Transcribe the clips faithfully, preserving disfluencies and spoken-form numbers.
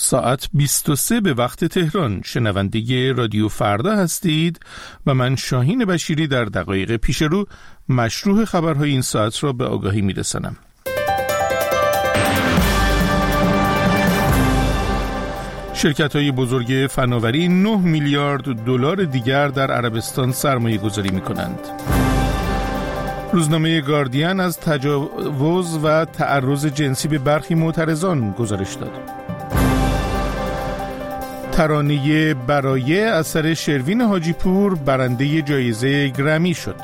ساعت بیست و سه به وقت تهران. شنونده رادیو فردا هستید و من شاهین بشیری در دقایق پیش رو مشروع خبرهای این ساعت را به آگاهی میرسانم. شرکت‌های بزرگ فناوری نه میلیارد دلار دیگر در عربستان سرمایه گذاری می‌کنند. روزنامه گاردین از تجاوز و تعرض جنسی به برخی معترضان گزارش داد. ترانه برایه اثر شروین حاجی پور برنده جایزه گرمی شد.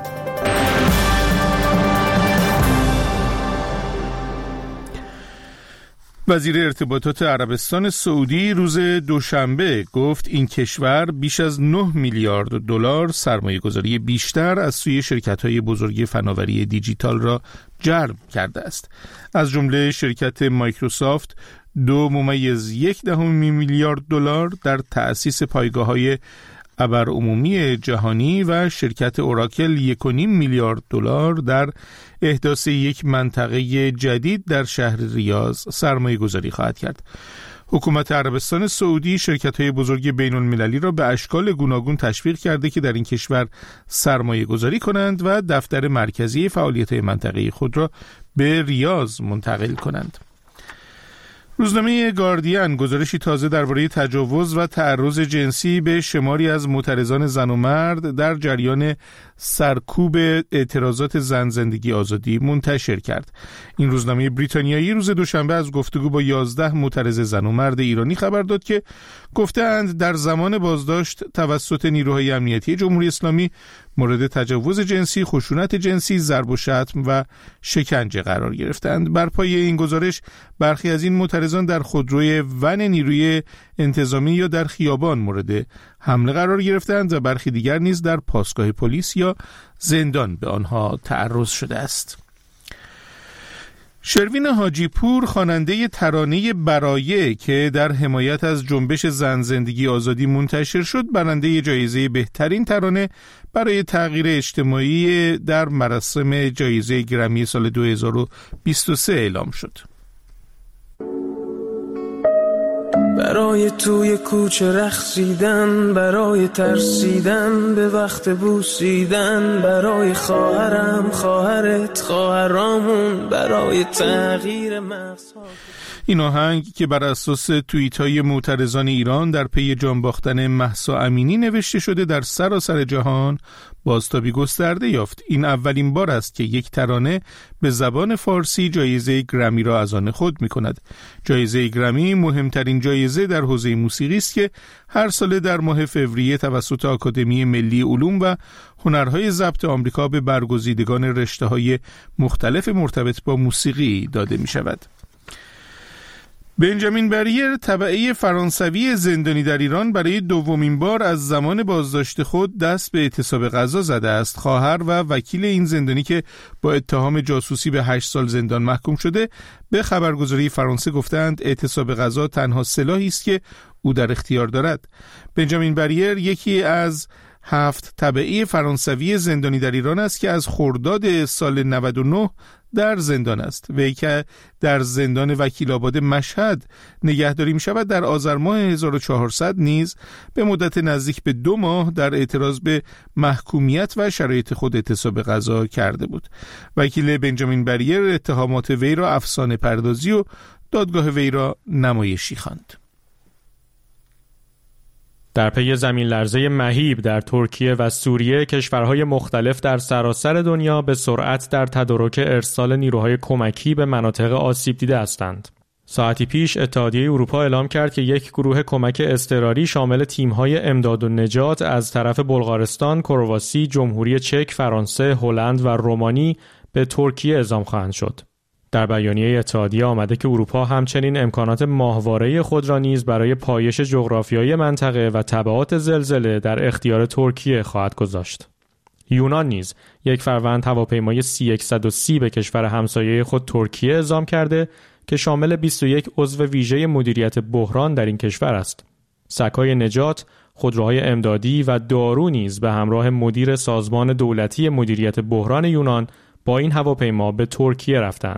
وزیر ارتباطات عربستان سعودی روز دوشنبه گفت این کشور بیش از نه میلیارد دلار سرمایه گذاری بیشتر از سوی شرکت‌های بزرگ فناوری دیجیتال را جلب کرده است. از جمله شرکت مایکروسافت دو ممیز یک دهم میلیارد دلار در تأسیس پایگاه‌های ابرعمومی جهانی و شرکت اوراکل یک و نیم میلیارد دلار در احداث یک منطقه جدید در شهر ریاض سرمایه گذاری خواهد کرد. حکومت عربستان سعودی شرکت‌های بزرگ بین‌المللی را به اشکال گوناگون تشویق کرده که در این کشور سرمایه گذاری کنند و دفتر مرکزی فعالیت‌های منطقه‌ای خود را به ریاض منتقل کنند. روزنامه گاردین گزارشی تازه درباره تجاوز و تعرض جنسی به شماری از معترضان زن و مرد در جریان سرکوب اعتراضات زن زندگی آزادی منتشر کرد. این روزنامه بریتانیایی روز دوشنبه از گفتگو با یازده معترض زن و مرد ایرانی خبر داد که گفتند در زمان بازداشت توسط نیروهای امنیتی جمهوری اسلامی مورد تجاوز جنسی، خشونت جنسی، ضرب و شتم و شکنجه قرار گرفتند. بر پایه این گزارش برخی از این معترضان در خودروی ون نیروی انتظامی یا در خیابان مورد حمله قرار گرفتند و برخی دیگر نیز در پاسگاه پلیس یا زندان به آنها تعرض شده است. شروین حاجی پور خواننده ترانه برایه که در حمایت از جنبش زن زندگی آزادی منتشر شد برنده جایزه بهترین ترانه برای تغییر اجتماعی در مراسم جایزه گرمی سال دو هزار و بیست و سه اعلام شد. برای توی کوچه رقصیدن، برای ترسیدن به وقت بوسیدن، برای خواهرم خواهرت خواهرامون، برای تغییر مغزها. این آهنگ که بر اساس توییت‌های معترضان ایران در پی جان باختن مهسا امینی نوشته شده در سراسر جهان بازتابی گسترده یافت. این اولین بار است که یک ترانه به زبان فارسی جایزه گرمی را از آن خود می‌کند. جایزه گرمی مهمترین جایزه در حوزه موسیقی است که هر ساله در ماه فوریه توسط آکادمی ملی علوم و هنرهای ضبط آمریکا به برگزیدگان رشته‌های مختلف مرتبط با موسیقی داده می‌شود. بنجامین بریر تبعه فرانسوی زندانی در ایران برای دومین بار از زمان بازداشت خود دست به اعتصاب قضا زده است. خواهر و وکیل این زندانی که با اتهام جاسوسی به هشت سال زندان محکوم شده به خبرگزاری فرانسه گفتند اعتصاب قضا تنها سلاحی است که او در اختیار دارد. بنجامین بریر یکی از هفت تبعه فرانسوی زندانی در ایران است که از خرداد سال نود و نه در زندان است. وی که در زندان وکیل آباد مشهد نگهداری می شود در آذر ماه هزار و چهارصد نیز به مدت نزدیک به دو ماه در اعتراض به محکومیت و شرایط خود اعتصاب قضا کرده بود. وکیل بنجامین بریر اتهامات وی را افسانه پردازی و دادگاه وی را نمایشی خواند. در پی زمین لرزه مهیب در ترکیه و سوریه، کشورهای مختلف در سراسر دنیا به سرعت در تدارک ارسال نیروهای کمکی به مناطق آسیب دیده هستند. ساعتی پیش اتحادیه اروپا اعلام کرد که یک گروه کمک اضطراری شامل تیم‌های امداد و نجات از طرف بلغارستان، کرواسی، جمهوری چک، فرانسه، هلند و رومانی به ترکیه اعزام خواهند شد. در بیانیه اتحادیه آمده که اروپا همچنین امکانات ماهواره‌ای خود را نیز برای پایش جغرافیایی منطقه و تبعات زلزله در اختیار ترکیه خواهد گذاشت. یونان نیز یک فروند هواپیمای سی صد و سی به کشور همسایه خود ترکیه اعزام کرده که شامل بیست و یک عضو ویژه مدیریت بحران در این کشور است. سکای نجات، خودروهای امدادی و دارو نیز به همراه مدیر سازمان دولتی مدیریت بحران یونان با این هواپیما به ترکیه رفتند.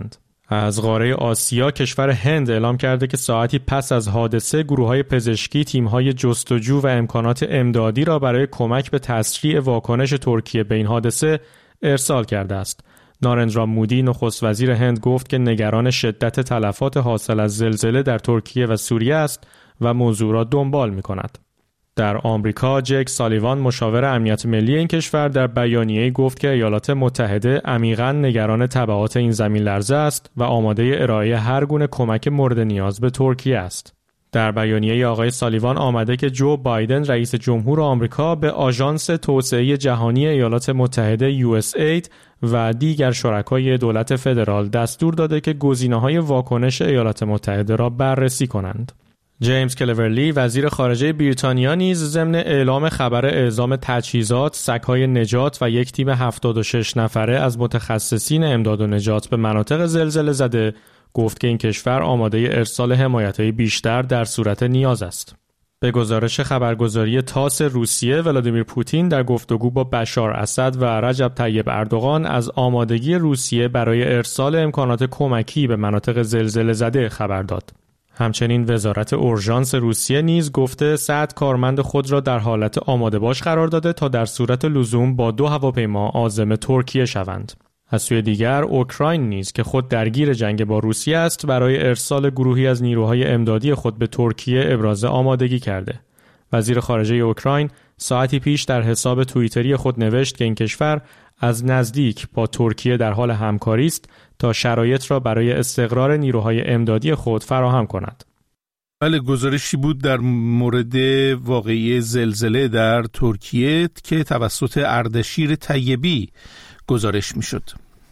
از قاره آسیا کشور هند اعلام کرده که ساعتی پس از حادثه گروه‌های پزشکی تیم‌های جستجو و امکانات امدادی را برای کمک به تسریع واکنش ترکیه به این حادثه ارسال کرده است. نارندرا مودی نخست وزیر هند گفت که نگران شدت تلفات حاصل از زلزله در ترکیه و سوریه است و موضوع را دنبال می‌کند. در آمریکا جک سالیوان مشاور امنیت ملی این کشور در بیانیه‌ای گفت که ایالات متحده عمیقاً نگران تبعات این زمین لرزه است و آماده ارائه هر گونه کمک مورد نیاز به ترکیه است. در بیانیه آقای سالیوان آمده که جو بایدن رئیس جمهور آمریکا به آژانس توسعه جهانی ایالات متحده یو اس اید و دیگر شرکای دولت فدرال دستور داده که گزینه‌های واکنش ایالات متحده را بررسی کنند. جیمز کلورلی وزیر خارجه بریتانیا نیز ضمن اعلام خبر اعزام تجهیزات، سگ‌های نجات و یک تیم هفتاد و شش نفره از متخصصین امداد و نجات به مناطق زلزله زده گفت که این کشور آماده ارسال حمایت‌های بیشتر در صورت نیاز است. به گزارش خبرگزاری تاس روسیه، ولادیمیر پوتین در گفتگو با بشار اسد و رجب طیب اردوغان از آمادگی روسیه برای ارسال امکانات کمکی به مناطق زلزله زده خبر داد. همچنین وزارت اورژانس روسیه نیز گفته صد کارمند خود را در حالت آماده باش قرار داده تا در صورت لزوم با دو هواپیما عازم ترکیه شوند. از سوی دیگر اوکراین نیز که خود درگیر جنگ با روسیه است برای ارسال گروهی از نیروهای امدادی خود به ترکیه ابراز آمادگی کرده. وزیر خارجه اوکراین ساعتی پیش در حساب توییتری خود نوشت که این کشور از نزدیک با ترکیه در حال همکاری است تا شرایط را برای استقرار نیروهای امدادی خود فراهم کند. بله، گزارشی بود در مورد واقعی زلزله در ترکیه که توسط اردشیر طیبی گزارش می شد.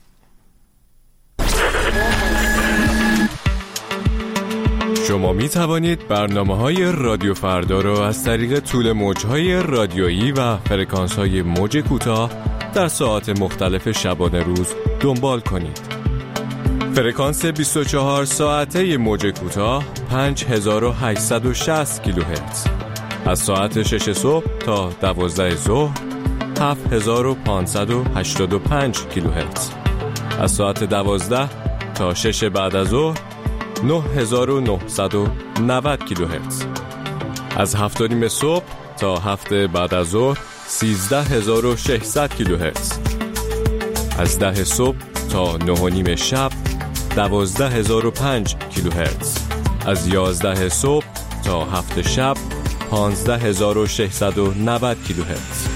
شما می توانید برنامه‌های رادیو فردا را از طریق طول موج‌های رادیویی و فرکانس‌های موج کوتاه در ساعات مختلف شبانه روز دنبال کنید. فرکانس بیست و چهار ساعته موج کوتاه پنج هزار و هشتصد و شصت کیلوهرتز از ساعت شش صبح تا دوازده ظهر هفت هزار و پانصد و هشتاد و پنج کیلوهرتز از ساعت دوازده تا شش بعد از ظهر نه هزار و نهصد و نود کیلوهرتز از هفت و نیم صبح تا هفت بعد از ظهر سیزده هزار و ششصد کیلوهرتز از ده صبح تا نه و نیم شب دوازده هزار و پنج کیلوهرتز از یازده صبح تا هفت شب پانزده هزار و ششصد و نود کیلوهرتز.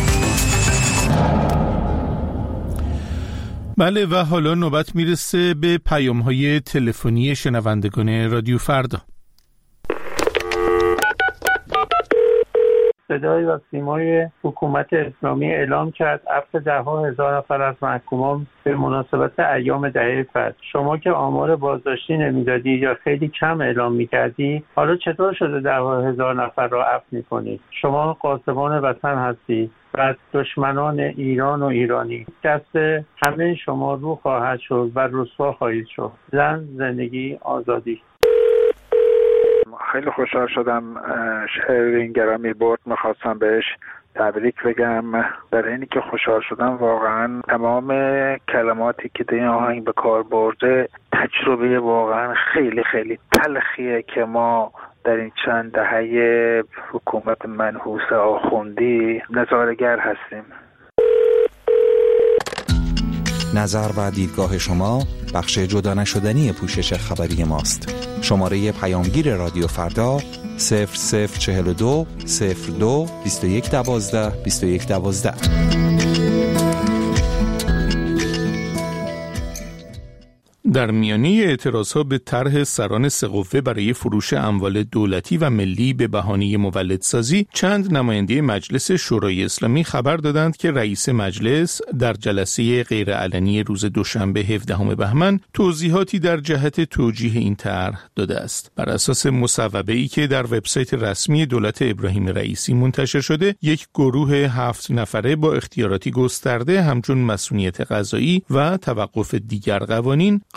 بله و حالا نوبت میرسه به پیام‌های تلفنی شنوندگان رادیو فردا. صدای و سیمای حکومت اسلامی اعلام کرد عفو ده‌ها هزار نفر از محکومان به مناسبت ایام دهه فتح. شما که آمار بازداشتی نمیدادی یا خیلی کم اعلام میکردی، حالا چطور شده ده‌ها هزار نفر را عفو میکنید؟ شما قاسمان وطن هستی و دشمنان ایران و ایرانی دست همه شما رو خواهد شد و رسوا خواهید شد. زن، زندگی، آزادی. خیلی خوشحال شدم شهرین گرامی برد، میخواستم بهش تبریک بگم. برای اینی که خوشحال شدم واقعا تمام کلماتی که در این آهنگ به کار برده تجربه واقعا خیلی خیلی تلخیه که ما در این چند دهه حکومت منحوس آخوندی نظاره‌گر هستیم. نظر و دیدگاه شما بخش جدا نشدنی پوشش خبری ماست. شماره پیامگیر رادیو فردا صفر صفر چهل و دو صفر دو بیست و یک دوازده بیست و یک دوازده. در میانه اعتراضها به طرح سران سه قوه برای فروش اموال دولتی و ملی به بهانه مولدسازی، چند نماینده مجلس شورای اسلامی خبر دادند که رئیس مجلس در جلسه غیرعلنی روز دوشنبه هفدهم بهمن توضیحاتی در جهت توجیه این طرح داده است. بر اساس مصوبه‌ای که در وبسایت رسمی دولت ابراهیم رئیسی منتشر شده، یک گروه هفت نفره با اختیاراتی گسترده همچون مسئولیت قضایی و توقف دیگر قوانین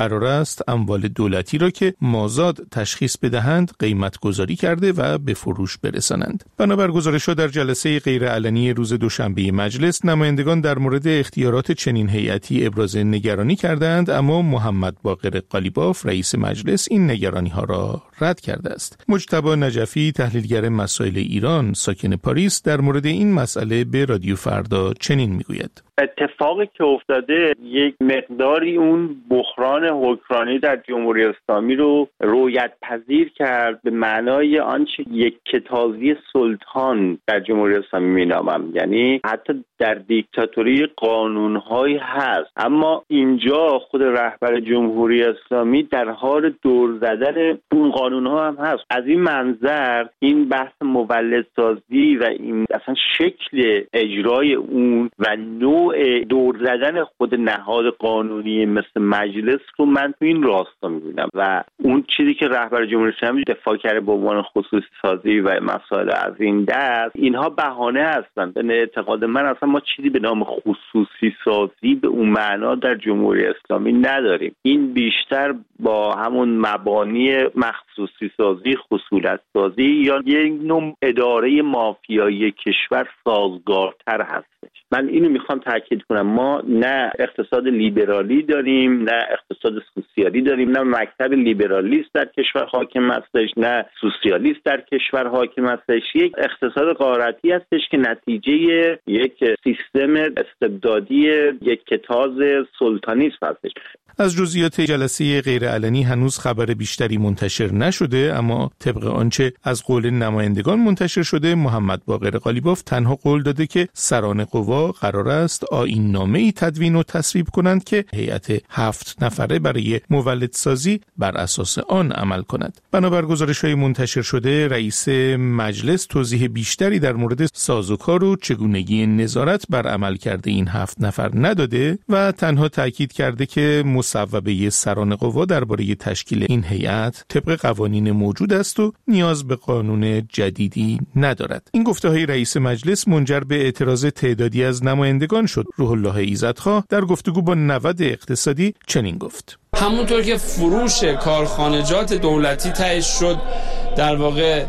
قرار است اموال دولتی را که مازاد تشخیص بدهند قیمت گذاری کرده و به فروش برسانند. بنابر گزارش‌ها در جلسه غیرعلنی روز دوشنبه مجلس، نمایندگان در مورد اختیارات چنین هیئتی ابراز نگرانی کردند، اما محمد باقر قالیباف رئیس مجلس این نگرانی‌ها را رد کرده است. مجتبی نجفی تحلیلگر مسائل ایران ساکن پاریس در مورد این مسئله به رادیو فردا چنین میگوید: اتفاقی که افتاده یک مقداری اون بحران حکمرانی در جمهوری اسلامی رو رویت پذیر کرد، به معنای آنچه یک کتازی سلطان در جمهوری اسلامی مینامم، یعنی حتی در دیکتاتوری قانون‌هایی هست، اما اینجا خود رهبر جمهوری اسلامی در حال دور زدن اون قانون‌ها هم هست. از این منظر این بحث مولدسازی و این اصلا شکل اجرای اون و نوع دور زدن خود نهاد قانونی مثل مجلس رو من تو این راستا می‌بینم و اون چیزی که رهبر جمهوری اسلامی دفاع کرده به عنوان خصوصی سازی و مسائل از این دست، اینها بهانه هستند. به اعتقاد من اصلا ما چیزی به نام خصوصی سازی به اون معنا در جمهوری اسلامی نداریم. این بیشتر با همون مبانی مخصوصی سازی، خصولت سازی یا یک نوع اداره مافیایی کشور سازگارتر هستش. من اینو میخوام تاکید کنم، ما نه اقتصاد لیبرالی داریم، نه اقتصاد سوسیالی داریم، نه مکتب لیبرالیست در کشور حاکم هستش، نه سوسیالیست در کشور حاکم هستش. یک اقتصاد غارتی هستش که نتیجه یک سیستم استبدادی، یک کتاز سلطانی هستش. از جزئیات جلسه غیرعلنی هنوز خبر بیشتری منتشر نشده، اما طبق آنچه از قول نمایندگان منتشر شده، محمد باقر قالیباف تنها قول داده که سران قوا قرار است آیین نامه‌ای تدوین و تصویب کنند که هیئت هفت نفره برای مولدسازی بر اساس آن عمل کند. بنابر گزارش‌های منتشر شده، رئیس مجلس توضیح بیشتری در مورد سازوکار و چگونگی نظارت بر عملکرد این هفت نفر نداده و تنها تاکید کرده که مصوبه سران قوا درباره تشکیل این هیئت طبق قوانین موجود است و نیاز به قانون جدیدی ندارد. این گفته‌های رئیس مجلس منجر به اعتراض تعدادی از نمایندگان شد. روح الله ایزدخواه در گفتگو با نود اقتصادی چنین گفت: همونطور که فروش کارخانجات دولتی تعیین شد در واقع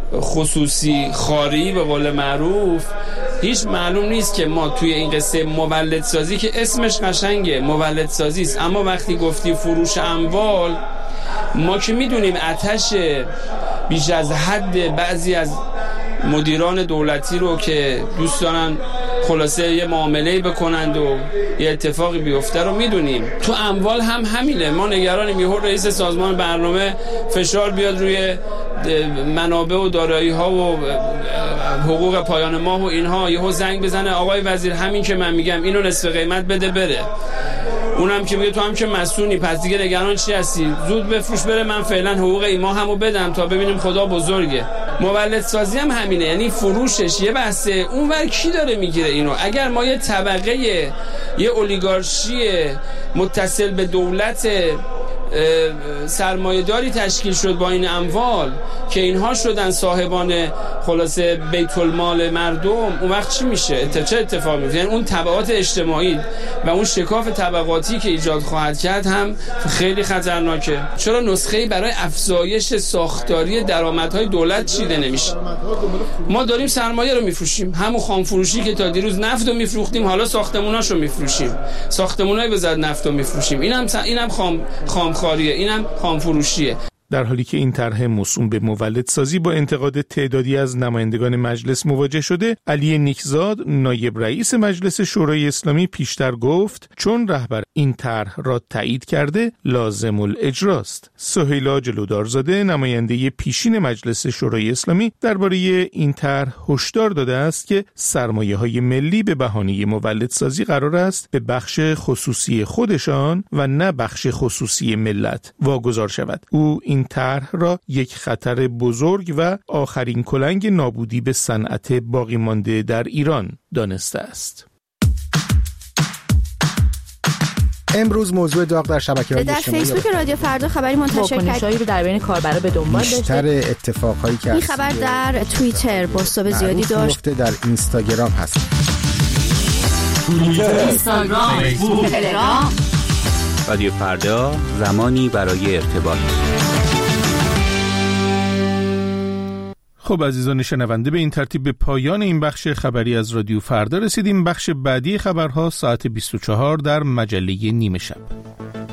خصوصی خاری به قول معروف، هیچ معلوم نیست که ما توی این قصه مولدسازی که اسمش قشنگه مولدسازی است، اما وقتی گفتی فروش اموال، ما که میدونیم آتش بیش از حد بعضی از مدیران دولتی رو که دوست دارن خلاصه یه معامله‌ای بکنند و یه اتفاقی بیفته رو میدونیم. تو اموال هم همینه. ما نگرانیم یهو رئیس سازمان برنامه فشار بیاد روی منابع و دارایی ها و حقوق پایان ماه و اینها، یهو زنگ بزنه آقای وزیر همین که من میگم اینو نصف قیمت بده بره. اونم که میگه تو هم که مسئولی، پس دیگه نگران چی هستی؟ زود بفروش بره، من فعلا حقوق ایما همو بدم تا ببینیم خدا بزرگه. مولدسازی هم همینه، یعنی فروشش یه بحثه. اونور کی داره میگیره اینو؟ اگر ما یه طبقه یه اولیگارشی متصل به دولت سرمایه‌داری تشکیل شد با این اموال که اینها شدن صاحبان خلاصه بیت المال مردم، اون وقت چی میشه؟ چه اتفاقی میفته؟ یعنی اون تبعات اجتماعی و اون شکاف طبقاتی که ایجاد خواهد کرد هم خیلی خطرناکه. چرا نسخه‌ای برای افزایش ساختاری درآمدهای دولت چیده نمیشه؟ ما داریم سرمایه رو میفروشیم، همون خام فروشی که تا دیروز نفت رو میفروختیم حالا ساختموناشو میفروشیم، ساختمونای بزرگ نفت رو میفروشیم. اینم اینم خام خام خاریه، اینم خام فروشیه. در حالی که این طرح موسوم به مولدسازی با انتقاد تعدادی از نمایندگان مجلس مواجه شده، علی نیکزاد نایب رئیس مجلس شورای اسلامی پیشتر گفت چون رهبر این طرح را تایید کرده لازم الاجراست. سهیلا جلودارزاده نماینده پیشین مجلس شورای اسلامی درباره این طرح هشدار داده است که سرمایه‌های ملی به بهانه مولدسازی قرار است به بخش خصوصی خودشان و نه بخش خصوصی ملت واگذار شود. او این طرح را یک خطر بزرگ و آخرین کلنگ نابودی به صنعت باقی مانده در ایران دانسته است. امروز موضوع داغ در شبکه‌های اجتماعی در فیسبوک رادیو فردا خبری منتشر کرد رو در بین کاربرا به دنبال داشته. بیشتر اتفاقهایی که این خبر در توییتر بازتاب زیادی داشت. در اینستاگرام هست. اینستاگرام، تلگرام رادیو فردا، زمانی برای ارتباط. خب عزیزان شنونده، به این ترتیب به پایان این بخش خبری از رادیو فردا رسیدیم. بخش بعدی خبرها ساعت بیست و چهار در مجله نیمه شب.